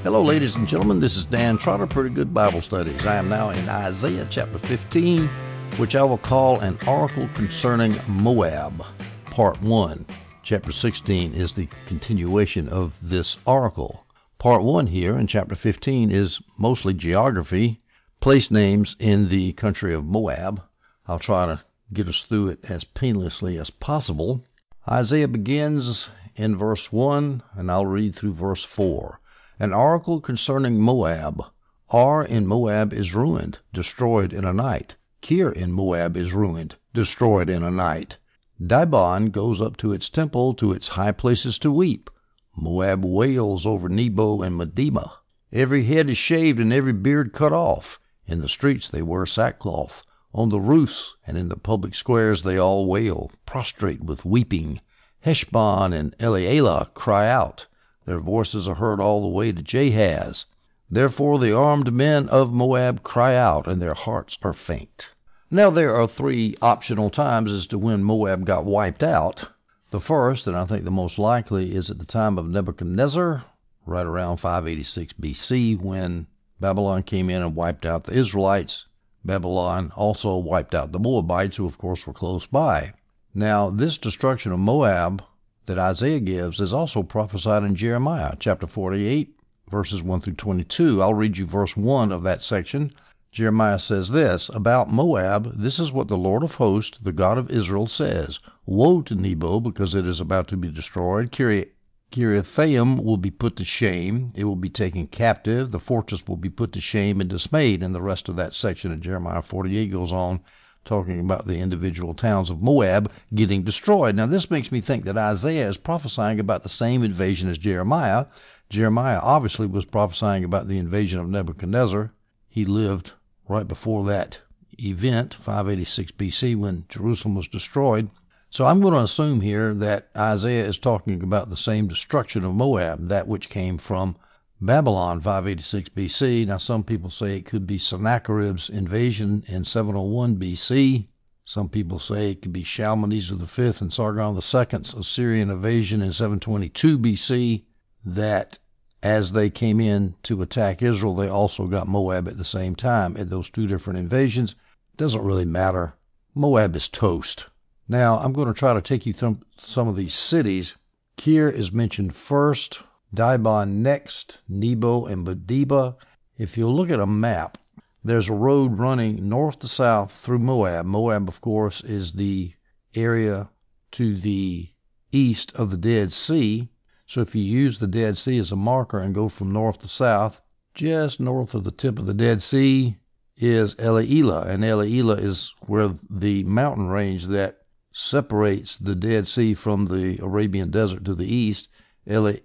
Hello, ladies and gentlemen. This is Dan Trotter, Pretty Good Bible Studies. I am now in Isaiah chapter 15, which I will call an oracle concerning Moab, part 1. Chapter 16 is the continuation of this oracle. Part 1 here in chapter 15 is mostly geography, place names in the country of Moab. I'll try to get us through it as painlessly as possible. Isaiah begins in verse 1, and I'll read through verse 4. An oracle concerning Moab. Ar in Moab is ruined, destroyed in a night. Kir in Moab is ruined, destroyed in a night. Dibon goes up to its temple, to its high places to weep. Moab wails over Nebo and Medeba. Every head is shaved and every beard cut off. In the streets they wear sackcloth. On the roofs and in the public squares they all wail, prostrate with weeping. Heshbon and Elealeh cry out. Their voices are heard all the way to Jahaz. Therefore the armed men of Moab cry out, and their hearts are faint. Now there are 3 optional times as to when Moab got wiped out. The first, and I think the most likely, is at the time of Nebuchadnezzar, right around 586 BC, when Babylon came in and wiped out the Israelites. Babylon also wiped out the Moabites, who of course were close by. Now this destruction of Moab that Isaiah gives is also prophesied in Jeremiah chapter 48, verses 1 through 22. I'll read you verse 1 of that section. Jeremiah says this, about Moab, this is what the Lord of hosts, the God of Israel, says. Woe to Nebo, because it is about to be destroyed. Kiriathaim will be put to shame. It will be taken captive. The fortress will be put to shame and dismayed. And the rest of that section of Jeremiah 48 goes on, talking about the individual towns of Moab getting destroyed. Now, this makes me think that Isaiah is prophesying about the same invasion as Jeremiah. Jeremiah obviously was prophesying about the invasion of Nebuchadnezzar. He lived right before that event, 586 BC, when Jerusalem was destroyed. So I'm going to assume here that Isaiah is talking about the same destruction of Moab, that which came from Babylon, 586 BC. Now, some people say it could be Sennacherib's invasion in 701 BC. Some people say it could be Shalmaneser V and Sargon II's Assyrian invasion in 722 BC, that as they came in to attack Israel, they also got Moab at the same time. At those 2 different invasions, doesn't really matter. Moab is toast. Now, I'm going to try to take you through some of these cities. Kir is mentioned first, Dibon next, Nebo and Medeba. If you look at a map, there's a road running north to south through Moab. Moab, of course, is the area to the east of the Dead Sea. So if you use the Dead Sea as a marker and go from north to south, just north of the tip of the Dead Sea is Elealeh. And Elealeh is where the mountain range that separates the Dead Sea from the Arabian Desert to the east. Elealeh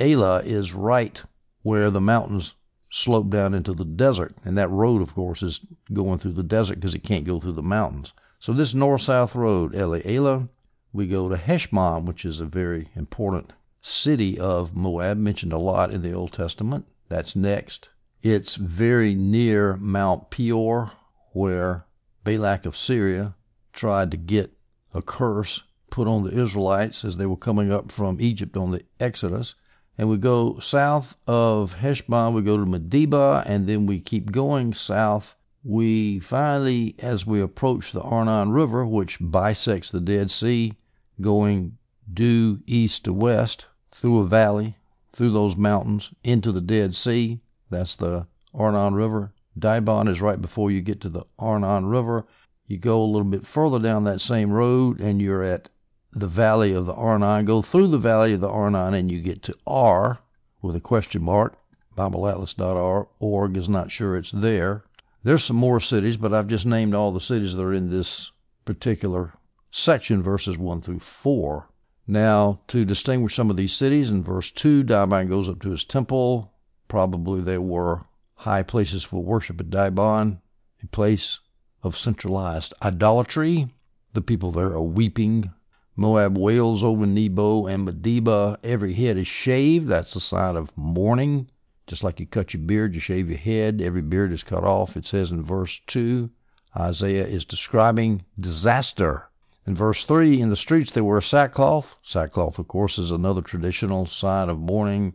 is right where the mountains slope down into the desert. And that road, of course, is going through the desert because it can't go through the mountains. So this north-south road, Elealeh, we go to Heshbon, which is a very important city of Moab, mentioned a lot in the Old Testament. That's next. It's very near Mount Peor, where Balak of Syria tried to get a curse put on the Israelites as they were coming up from Egypt on the Exodus. And we go south of Heshbon, we go to Medeba, and then we keep going south. We finally, as we approach the Arnon River, which bisects the Dead Sea, going due east to west, through a valley, through those mountains, into the Dead Sea. That's the Arnon River. Dibon is right before you get to the Arnon River. You go a little bit further down that same road, and you're at the valley of the Arnon. Go through the valley of the Arnon, and you get to Ar, with a question mark. BibleAtlas.org is not sure it's there. There's some more cities, but I've just named all the cities that are in this particular section, verses 1 through 4. Now, to distinguish some of these cities, in verse 2, Dibon goes up to his temple. Probably there were high places for worship at Dibon, a place of centralized idolatry. The people there are weeping. Moab wails over Nebo and Medeba. Every head is shaved. That's a sign of mourning. Just like you cut your beard, you shave your head. Every beard is cut off. It says in verse 2, Isaiah is describing disaster. In verse 3, in the streets they wear sackcloth. Sackcloth, of course, is another traditional sign of mourning.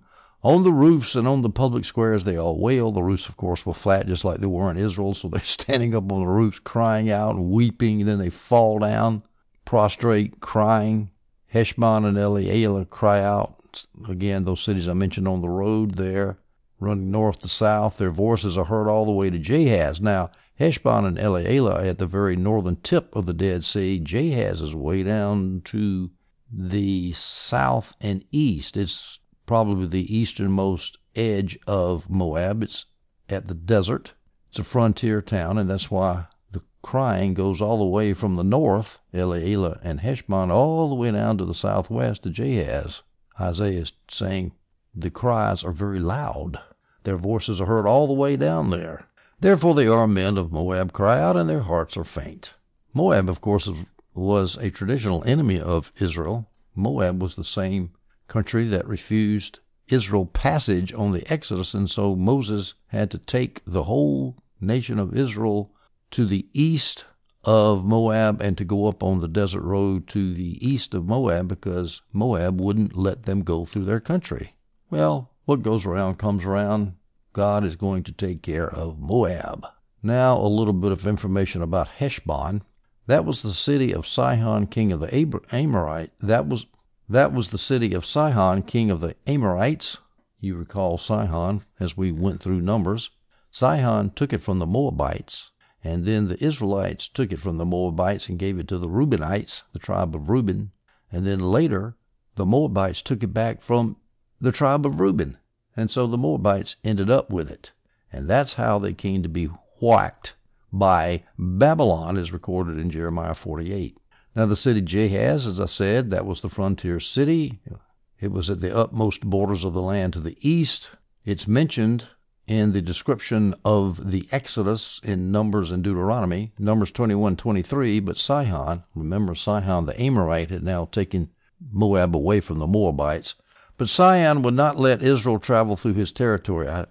On the roofs and on the public squares they all wail. The roofs, of course, were flat just like they were in Israel, so they're standing up on the roofs crying out and weeping, and then they fall down, prostrate, crying. Heshbon and Elealeh cry out. Again, those cities I mentioned on the road there, running north to south, their voices are heard all the way to Jahaz. Now, Heshbon and Elealeh are at the very northern tip of the Dead Sea. Jahaz is way down to the south and east. It's probably the easternmost edge of Moab. It's at the desert. It's a frontier town, and that's why the crying goes all the way from the north, Elealeh and Heshbon, all the way down to the southwest to Jahaz. Isaiah is saying the cries are very loud. Their voices are heard all the way down there. Therefore the armed men of Moab cry out, and their hearts are faint. Moab, of course, was a traditional enemy of Israel. Moab was the same country that refused Israel passage on the Exodus, and so Moses had to take the whole nation of Israel to the east of Moab and to go up on the desert road to the east of Moab because Moab wouldn't let them go through their country. Well, what goes around comes around. God is going to take care of Moab. Now a little bit of information about Heshbon. That was the city of Sihon, king of the Amorites. That was the city of Sihon, king of the Amorites. You recall Sihon as we went through Numbers. Sihon took it from the Moabites, and then the Israelites took it from the Moabites and gave it to the Reubenites, the tribe of Reuben. And then later, the Moabites took it back from the tribe of Reuben. And so the Moabites ended up with it. And that's how they came to be whacked by Babylon, as recorded in Jeremiah 48. Now the city Jahaz, as I said, that was the frontier city. It was at the utmost borders of the land to the east. It's mentioned in the description of the Exodus in Numbers and Deuteronomy, Numbers 21:23, but Sihon, remember Sihon the Amorite had now taken Moab away from the Moabites. But Sihon would not let Israel travel through his territory. I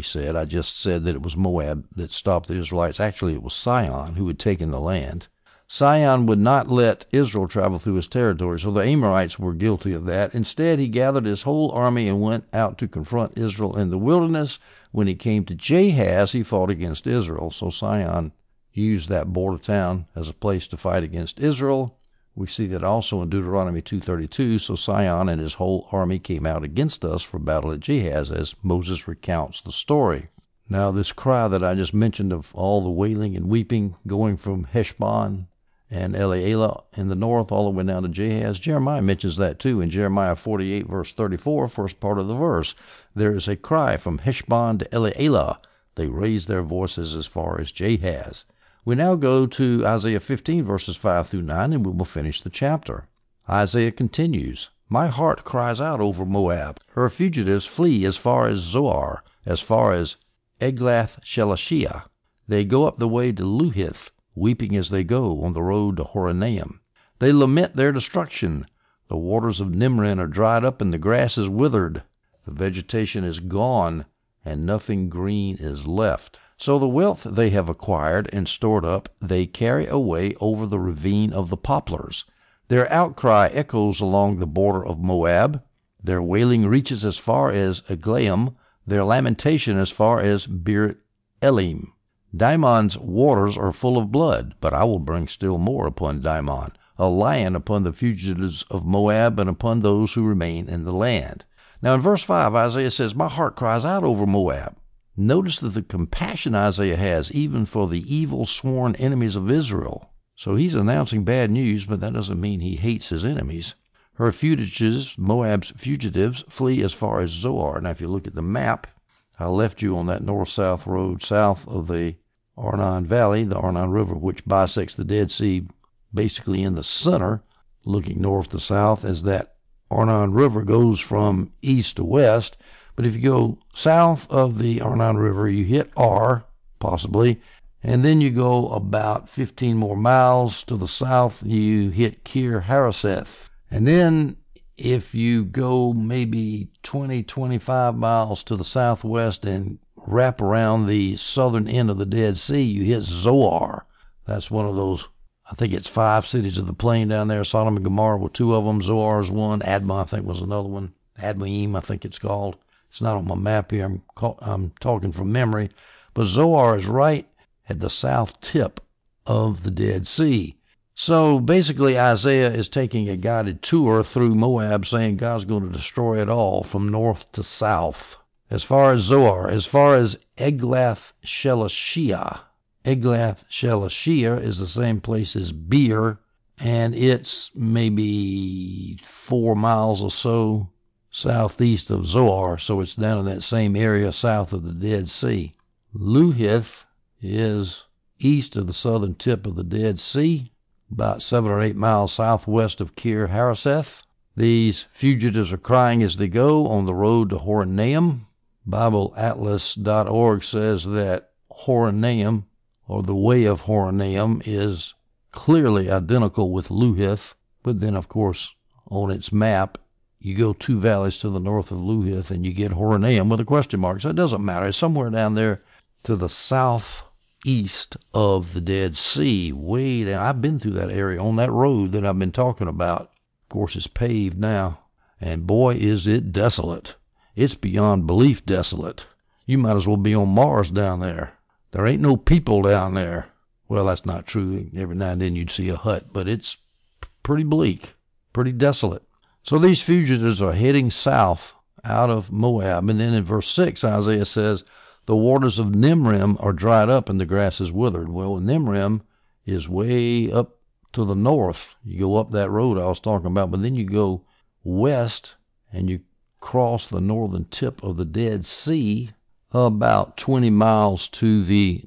just said that it was Moab that stopped the Israelites. Actually, it was Sihon who had taken the land. Sihon would not let Israel travel through his territory, so the Amorites were guilty of that. Instead, he gathered his whole army and went out to confront Israel in the wilderness. When he came to Jahaz, he fought against Israel. So Sihon used that border town as a place to fight against Israel. We see that also in Deuteronomy 2:32. So Sihon and his whole army came out against us for battle at Jahaz, as Moses recounts the story. Now this cry that I just mentioned of all the wailing and weeping going from Heshbon and Elealeh in the north all the way down to Jahaz, Jeremiah mentions that too in Jeremiah 48 verse 34, first part of the verse. There is a cry from Heshbon to Elealeh. They raise their voices as far as Jahaz. We now go to Isaiah 15 verses 5 through 9, and we will finish the chapter. Isaiah continues, My heart cries out over Moab. Her fugitives flee as far as Zoar, as far as Eglath-Shelishiyah. They go up the way to Luhith, weeping as they go on the road to Horonaim. They lament their destruction. The waters of Nimrin are dried up, and the grass is withered. The vegetation is gone, and nothing green is left. So the wealth they have acquired and stored up, they carry away over the ravine of the poplars. Their outcry echoes along the border of Moab. Their wailing reaches as far as Eglaim, their lamentation as far as Bir Elim. Dimon's waters are full of blood, but I will bring still more upon Dimon, a lion upon the fugitives of Moab and upon those who remain in the land. Now in verse 5, Isaiah says, My heart cries out over Moab. Notice that the compassion Isaiah has even for the evil sworn enemies of Israel. So he's announcing bad news, but that doesn't mean he hates his enemies. Her fugitives, Moab's fugitives, flee as far as Zoar. Now if you look at the map, I left you on that north-south road south of the Arnon Valley, the Arnon River, which bisects the Dead Sea basically in the center, looking north to south as that Arnon River goes from east to west. But if you go south of the Arnon River, you hit Ar, possibly, and then you go about 15 more miles to the south, you hit Kir Hareseth. And then if you go maybe 20-25 miles to the southwest and wrap around the southern end of the Dead Sea, you hit Zoar. That's one of those, I think it's 5 cities of the plain down there. Sodom and Gomorrah were 2 of them. Zoar is one. Admah, I think, was another one. Admaim, I think it's called. It's not on my map here. I'm talking from memory. But Zoar is right at the south tip of the Dead Sea. So basically Isaiah is taking a guided tour through Moab, saying God's going to destroy it all from north to south. As far as Zoar, as far as Eglath-Shelishiyah. Eglath-Shelishiyah is the same place as Beer, and it's maybe 4 miles or so southeast of Zoar, so it's down in that same area south of the Dead Sea. Luhith is east of the southern tip of the Dead Sea, about 7 or 8 miles southwest of Kir Hareseth. These fugitives are crying as they go on the road to Horonaim. BibleAtlas.org says that Horonaim, or the way of Horonaim, is clearly identical with Luhith, but then, of course, on its map, you go 2 valleys to the north of Luhith and you get Horonaim with a question mark, so it doesn't matter. It's somewhere down there to the southeast of the Dead Sea, way down. I've been through that area on that road that I've been talking about. Of course, it's paved now, and boy, is it desolate. It's beyond belief desolate. You might as well be on Mars down there. There ain't no people down there. Well, that's not true. Every now and then you'd see a hut, but it's pretty bleak, pretty desolate. So these fugitives are heading south out of Moab. And then in verse 6, Isaiah says, the waters of Nimrim are dried up and the grass is withered. Well, Nimrim is way up to the north. You go up that road I was talking about, but then you go west and you cross the northern tip of the Dead Sea, about 20 miles to the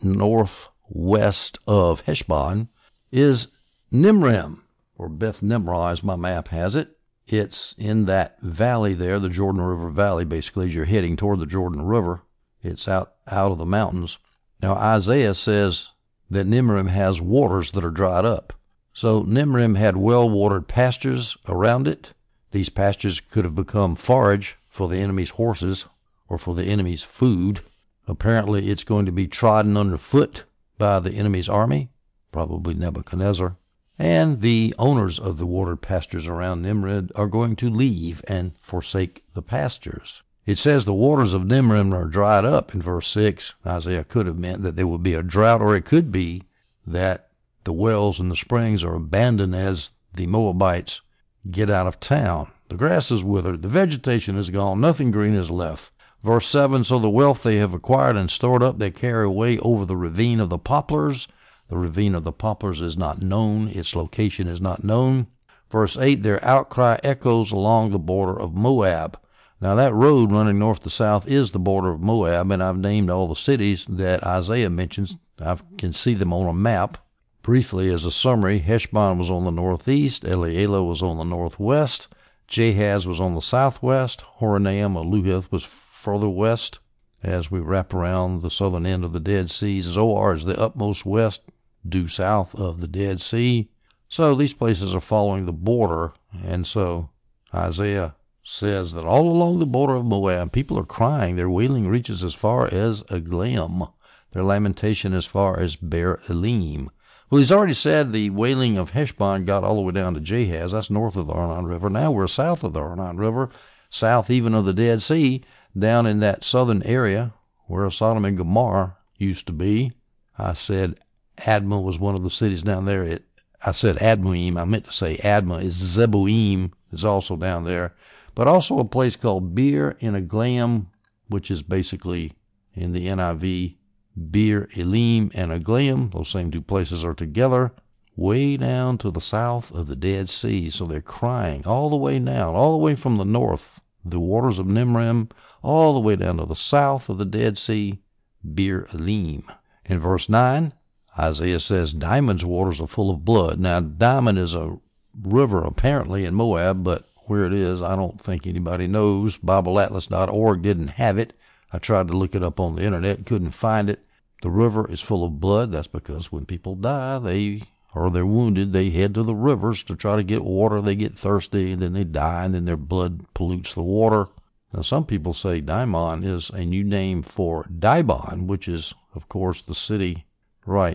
northwest of Heshbon, is Nimrim, or Beth Nimrah as my map has it. It's in that valley there, the Jordan River Valley, basically, as you're heading toward the Jordan River. It's out of the mountains. Now, Isaiah says that Nimrim has waters that are dried up. So Nimrim had well-watered pastures around it. These pastures could have become forage for the enemy's horses or for the enemy's food. Apparently, it's going to be trodden underfoot by the enemy's army, probably Nebuchadnezzar. And the owners of the watered pastures around Nimrod are going to leave and forsake the pastures. It says the waters of Nimrim are dried up in verse 6. Isaiah could have meant that there would be a drought, or it could be that the wells and the springs are abandoned as the Moabites get out of town. The grass is withered, the vegetation is gone, nothing green is left. Verse 7, so the wealth they have acquired and stored up they carry away over the ravine of the poplars. The ravine of the poplars is not known. Its location is not known. Verse 8, their outcry echoes along the border of Moab. Now that road running north to south is the border of Moab, and I've named all the cities that Isaiah mentions. I can see them on a map. Briefly, as a summary, Heshbon was on the northeast, Eliela was on the northwest, Jahaz was on the southwest, Horonaim or Luhith was further west. As we wrap around the southern end of the Dead Sea, Zoar is the utmost west, due south of the Dead Sea. So these places are following the border, and so Isaiah says that all along the border of Moab, people are crying. Their wailing reaches as far as Aglaim, their lamentation as far as Beer Elim. Well, he's already said the wailing of Heshbon got all the way down to Jahaz. That's north of the Arnon River. Now we're south of the Arnon River, south even of the Dead Sea, down in that southern area where Sodom and Gomorrah used to be. I said Admah was one of the cities down there. I said Admuim. I meant to say Admah is Zeboim is also down there. But also a place called Beer in Aglaim, which is basically in the NIV, Beer Elim and Aglaim. Those same two places are together way down to the south of the Dead Sea. So they're crying all the way down, all the way from the north, the waters of Nimrim, all the way down to the south of the Dead Sea, Beer Elim. In verse 9, Isaiah says, Dimon's waters are full of blood. Now, Dimon is a river apparently in Moab, but where it is, I don't think anybody knows. BibleAtlas.org didn't have it. I tried to look it up on the internet, couldn't find it. The river is full of blood. That's because when people die, they're wounded, they head to the rivers to try to get water. They get thirsty, and then they die, and then their blood pollutes the water. Now, some people say Dimon is a new name for Dibon, which is, of course, the city right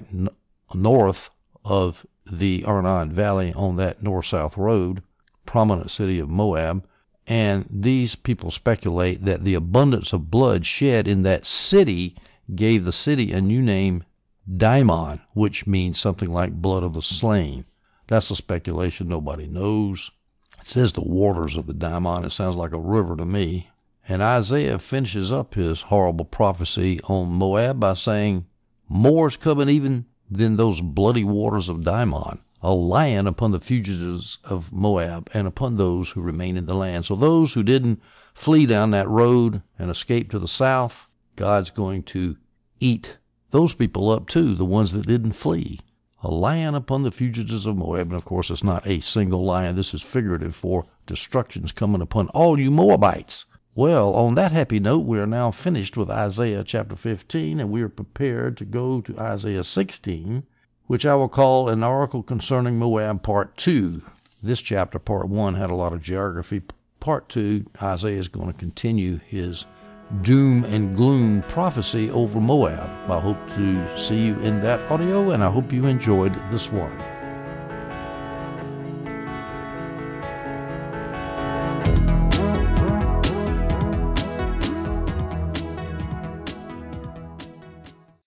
north of the Arnon Valley on that north-south road, prominent city of Moab. And these people speculate that the abundance of blood shed in that city gave the city a new name, Daimon, which means something like blood of the slain. That's a speculation. Nobody knows. It says the waters of the Daimon. It sounds like a river to me. And Isaiah finishes up his horrible prophecy on Moab by saying, more's coming even than those bloody waters of Daimon, a lion upon the fugitives of Moab and upon those who remain in the land. So those who didn't flee down that road and escape to the south, God's going to eat those people up too, the ones that didn't flee. A lion upon the fugitives of Moab. And of course, it's not a single lion. This is figurative for destruction's coming upon all you Moabites. Well, on that happy note, we are now finished with Isaiah chapter 15, and we are prepared to go to Isaiah 16, which I will call an oracle concerning Moab part 2. This chapter, part 1, had a lot of geography. Part 2, Isaiah is going to continue his doom and gloom prophecy over Moab. I hope to see you in that audio, and I hope you enjoyed this one.